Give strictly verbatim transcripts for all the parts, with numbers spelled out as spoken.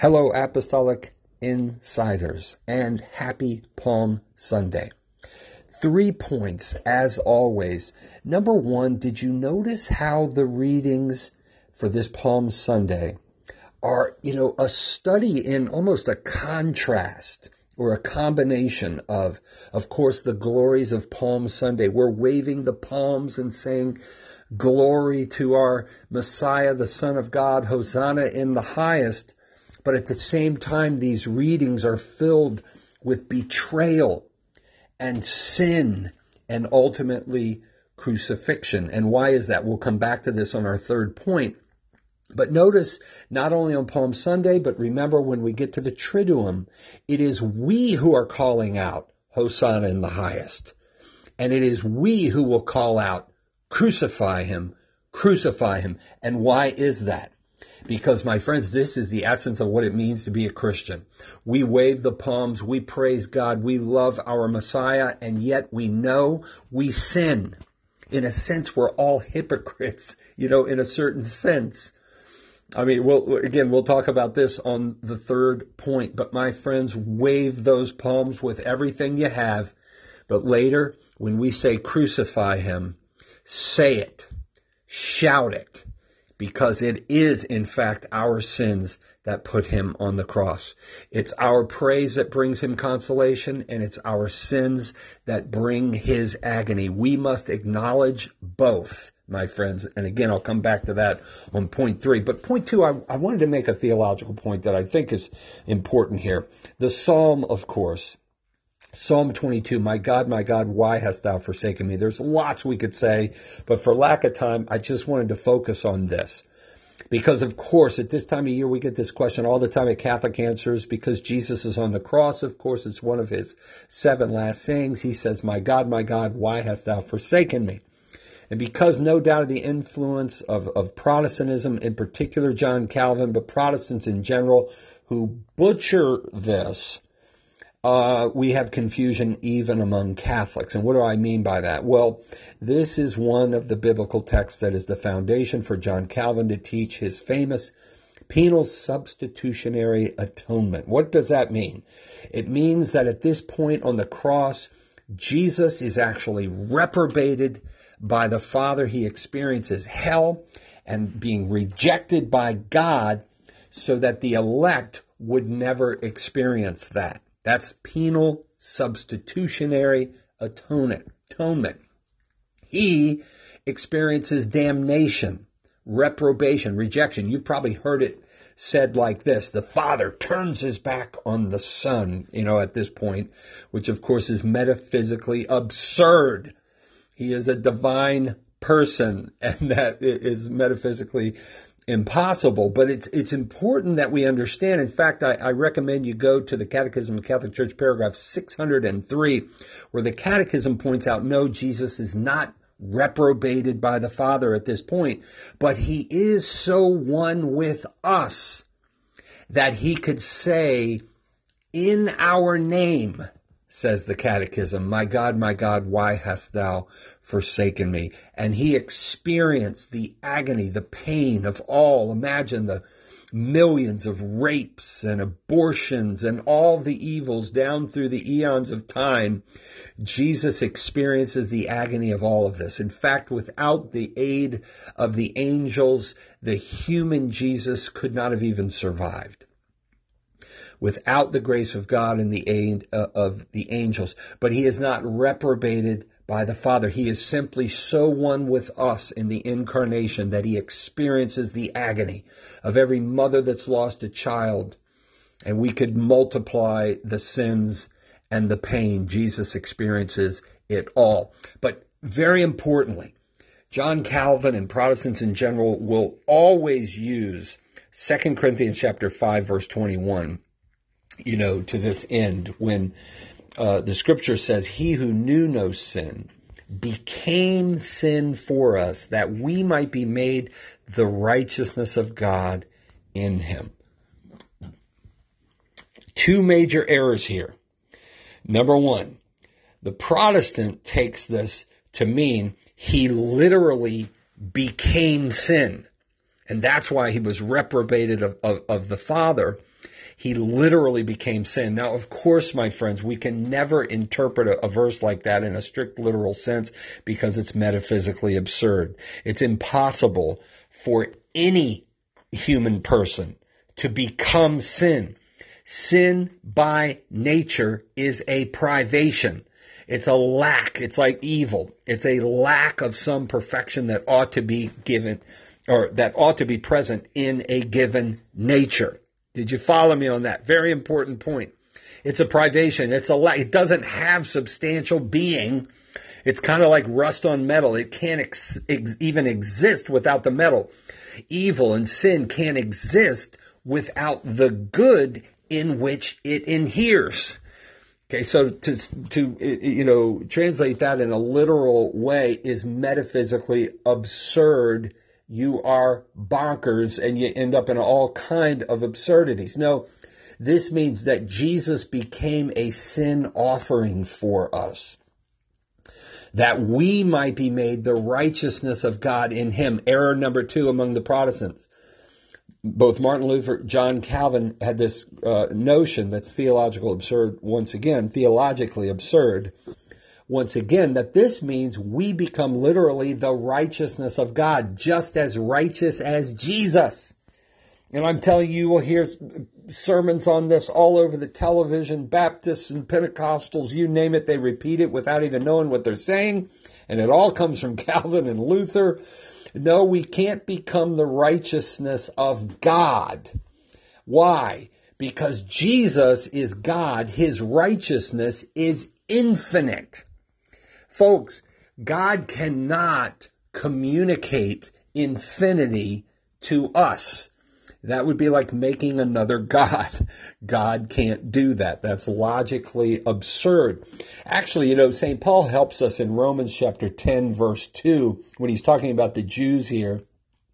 Hello, Apostolic Insiders, and happy Palm Sunday. Three points, as always. Number one, did you notice how the readings for this Palm Sunday are, you know, a study in almost a contrast or a combination of, of course, the glories of Palm Sunday. We're waving the palms and saying, glory to our Messiah, the Son of God, Hosanna in the highest. But at the same time, these readings are filled with betrayal and sin and ultimately crucifixion. And why is that? We'll come back to this on our third point. But notice, not only on Palm Sunday, but remember when we get to the Triduum, it is we who are calling out Hosanna in the highest. And it is we who will call out, crucify him, crucify him. And why is that? Because, my friends, this is the essence of what it means to be a Christian. We wave the palms, we praise God, we love our Messiah, and yet we know we sin. In a sense, we're all hypocrites, you know, in a certain sense. I mean, we'll, again, we'll talk about this on the third point. But, my friends, wave those palms with everything you have. But later, when we say crucify him, say it, shout it. Because it is, in fact, our sins that put him on the cross. It's our praise that brings him consolation, and it's our sins that bring his agony. We must acknowledge both, my friends. And again, I'll come back to that on point three. But point two, I, I wanted to make a theological point that I think is important here. The Psalm, of course, Psalm twenty-two, my God, my God, why hast thou forsaken me? There's lots we could say, but for lack of time, I just wanted to focus on this. Because, of course, at this time of year, we get this question all the time at Catholic Answers, because Jesus is on the cross. Of course, it's one of his seven last sayings. He says, my God, my God, why hast thou forsaken me? And because no doubt of the influence of, of Protestantism, in particular John Calvin, but Protestants in general, who butcher this, Uh, we have confusion even among Catholics. And what do I mean by that? Well, this is one of the biblical texts that is the foundation for John Calvin to teach his famous penal substitutionary atonement. What does that mean? It means that at this point on the cross, Jesus is actually reprobated by the Father. He experiences hell and being rejected by God so that the elect would never experience that. That's penal substitutionary atonement. He experiences damnation, reprobation, rejection. You've probably heard it said like this: the Father turns his back on the Son, you know, at this point, which of course is metaphysically absurd. He is a divine person, and that is metaphysically impossible, but it's it's important that we understand. In fact, I, I recommend you go to the Catechism of the Catholic Church, paragraph six hundred three, where the Catechism points out, no, Jesus is not reprobated by the Father at this point, but he is so one with us that he could say, in our name, says the Catechism, my God, my God, why hast thou forsaken me? And he experienced the agony, the pain of all. Imagine the millions of rapes and abortions and all the evils down through the eons of time. Jesus experiences the agony of all of this. In fact, without the aid of the angels, the human Jesus could not have even survived. Without the grace of God and the aid of the angels. But he is not reprobated by the Father. He is simply so one with us in the incarnation that he experiences the agony of every mother that's lost a child. And we could multiply the sins and the pain. Jesus experiences it all. But very importantly, John Calvin and Protestants in general will always use Second Corinthians chapter five, verse twenty-one. You know, to this end, when uh, the scripture says, he who knew no sin became sin for us, that we might be made the righteousness of God in him. Two major errors here. Number one, the Protestant takes this to mean he literally became sin. And that's why he was reprobated of, of, of the Father. He literally became sin. Now, of course, my friends, we can never interpret a, a verse like that in a strict literal sense because it's metaphysically absurd. It's impossible for any human person to become sin. Sin by nature is a privation. It's a lack. It's like evil. It's a lack of some perfection that ought to be given, or that ought to be present in a given nature. Did you follow me on that? Very important point. It's a privation. It's a lack. It doesn't have substantial being. It's kind of like rust on metal. It can't ex- ex- even exist without the metal. Evil and sin can't exist without the good in which it inheres. Okay, so to, to, you know, translate that in a literal way is metaphysically absurd. You are bonkers and you end up in all kind of absurdities. No, this means that Jesus became a sin offering for us, that we might be made the righteousness of God in him. Error number two among the Protestants. Both Martin Luther, John Calvin had this uh, notion that's theological absurd, once again, theologically absurd, once again, that this means we become literally the righteousness of God, just as righteous as Jesus. And I'm telling you, you will hear sermons on this all over the television. Baptists and Pentecostals, you name it, they repeat it without even knowing what they're saying. And it all comes from Calvin and Luther. No, we can't become the righteousness of God. Why? Because Jesus is God. His righteousness is infinite. Folks, God cannot communicate infinity to us. That would be like making another God. God can't do that. That's logically absurd. Actually, you know, Saint Paul helps us in Romans chapter ten, verse two, when he's talking about the Jews here.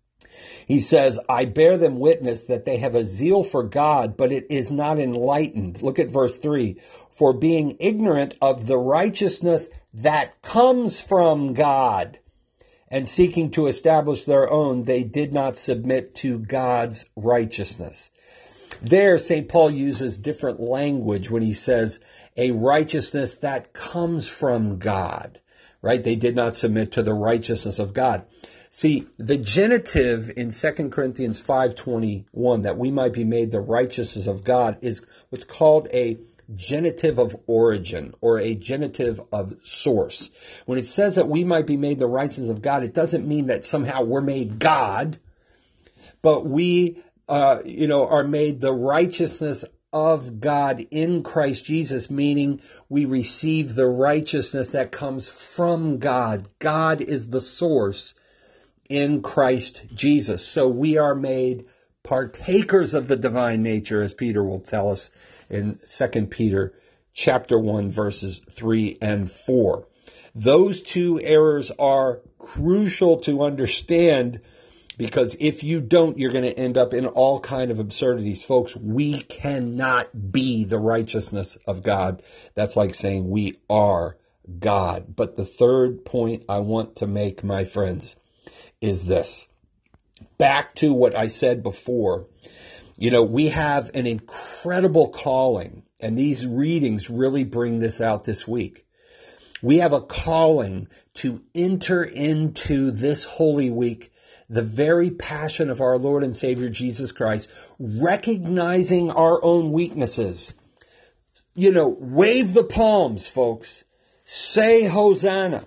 He says, I bear them witness that they have a zeal for God, but it is not enlightened. Look at verse three. For being ignorant of the righteousness that comes from God, and seeking to establish their own, they did not submit to God's righteousness. There, Saint Paul uses different language when he says a righteousness that comes from God, right? They did not submit to the righteousness of God. See, the genitive in Second Corinthians five twenty-one, that we might be made the righteousness of God, is what's called a genitive of origin, or a genitive of source. When it says that we might be made the righteousness of God, it doesn't mean that somehow we're made God, but we, uh, you know, are made the righteousness of God in Christ Jesus, meaning we receive the righteousness that comes from God. God is the source in Christ Jesus. So we are made partakers of the divine nature, as Peter will tell us in Second Peter chapter one, verses three and four. Those two errors are crucial to understand, because if you don't, you're going to end up in all kind of absurdities. Folks, we cannot be the righteousness of God. That's like saying we are God. But the third point I want to make, my friends, is this. Back to what I said before. You know, we have an incredible calling, and these readings really bring this out this week. We have a calling to enter into this Holy Week the very passion of our Lord and Savior Jesus Christ, recognizing our own weaknesses. You know, wave the palms, folks. Say Hosanna.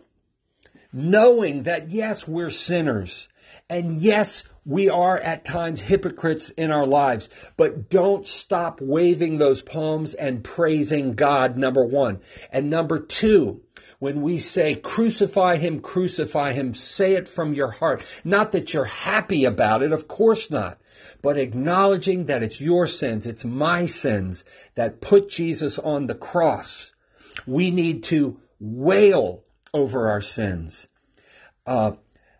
Knowing that, yes, we're sinners. And yes, we are at times hypocrites in our lives. But don't stop waving those palms and praising God, number one. And number two, when we say, crucify him, crucify him, say it from your heart. Not that you're happy about it, of course not. But acknowledging that it's your sins, it's my sins that put Jesus on the cross. We need to wail over our sins. Uh,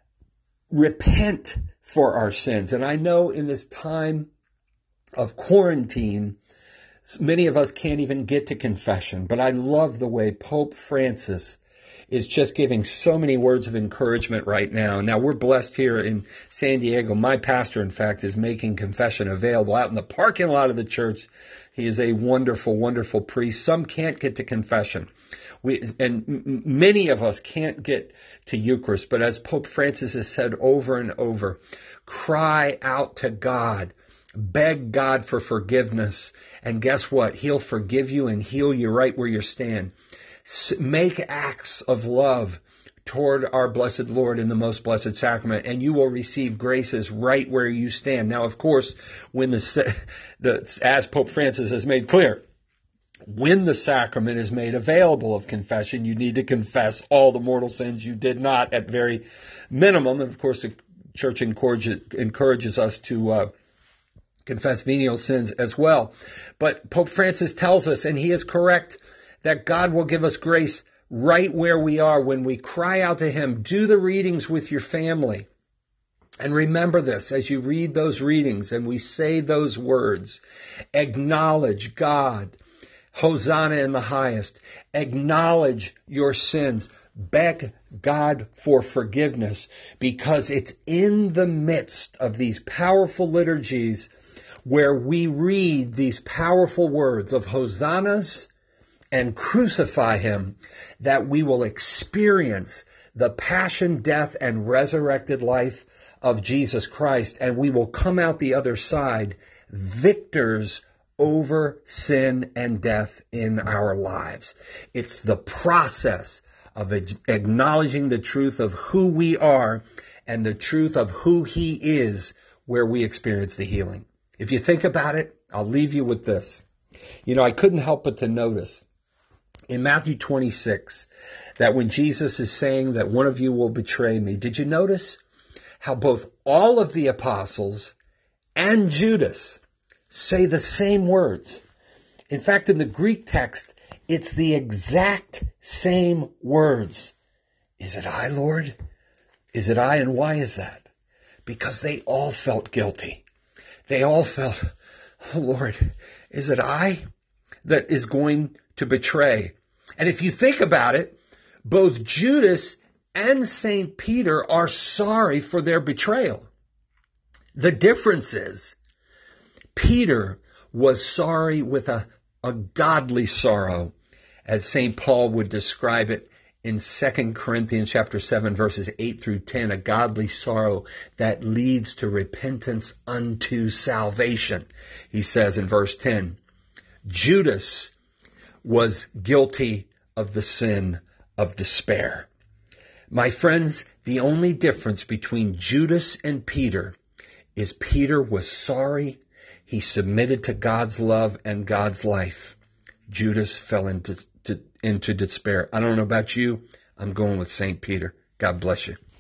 repent for our sins. And I know in this time of quarantine, many of us can't even get to confession, but I love the way Pope Francis is just giving so many words of encouragement right now. Now, we're blessed here in San Diego. My pastor, in fact, is making confession available out in the parking lot of the church. He is a wonderful, wonderful priest. Some can't get to confession. We, and m- many of us can't get to Eucharist. But as Pope Francis has said over and over, cry out to God. Beg God for forgiveness. And guess what? He'll forgive you and heal you right where you stand. S- make acts of love toward our blessed Lord in the most blessed sacrament, and you will receive graces right where you stand. Now, of course, when the, the as Pope Francis has made clear, when the sacrament is made available of confession, you need to confess all the mortal sins you did not at very minimum. And of course, the Church encourages, encourages us to uh, confess venial sins as well. But Pope Francis tells us, and he is correct, that God will give us grace right where we are when we cry out to him. Do the readings with your family. And remember this, as you read those readings and we say those words, acknowledge God, Hosanna in the highest, acknowledge your sins, beg God for forgiveness, because it's in the midst of these powerful liturgies where we read these powerful words of hosannas and crucify him that we will experience the passion, death, and resurrected life of Jesus Christ, and we will come out the other side victors over sin and death in our lives. It's the process of acknowledging the truth of who we are and the truth of who he is where we experience the healing. If you think about it, I'll leave you with this. You know, I couldn't help but to notice in Matthew twenty-six that when Jesus is saying that one of you will betray me, did you notice how both all of the apostles and Judas say the same words? In fact, in the Greek text, it's the exact same words. Is it I, Lord? Is it I? And why is that? Because they all felt guilty. They all felt, oh Lord, is it I that is going to betray? And if you think about it, both Judas and Saint Peter are sorry for their betrayal. The difference is Peter was sorry with a, a godly sorrow, as Saint Paul would describe it in Second Corinthians chapter seven, verses eight through ten, a godly sorrow that leads to repentance unto salvation. He says in verse ten, Judas was guilty of the sin of despair. My friends, the only difference between Judas and Peter is Peter was sorry. He submitted to God's love and God's life. Judas fell into, to, into despair. I don't know about you. I'm going with Saint Peter. God bless you.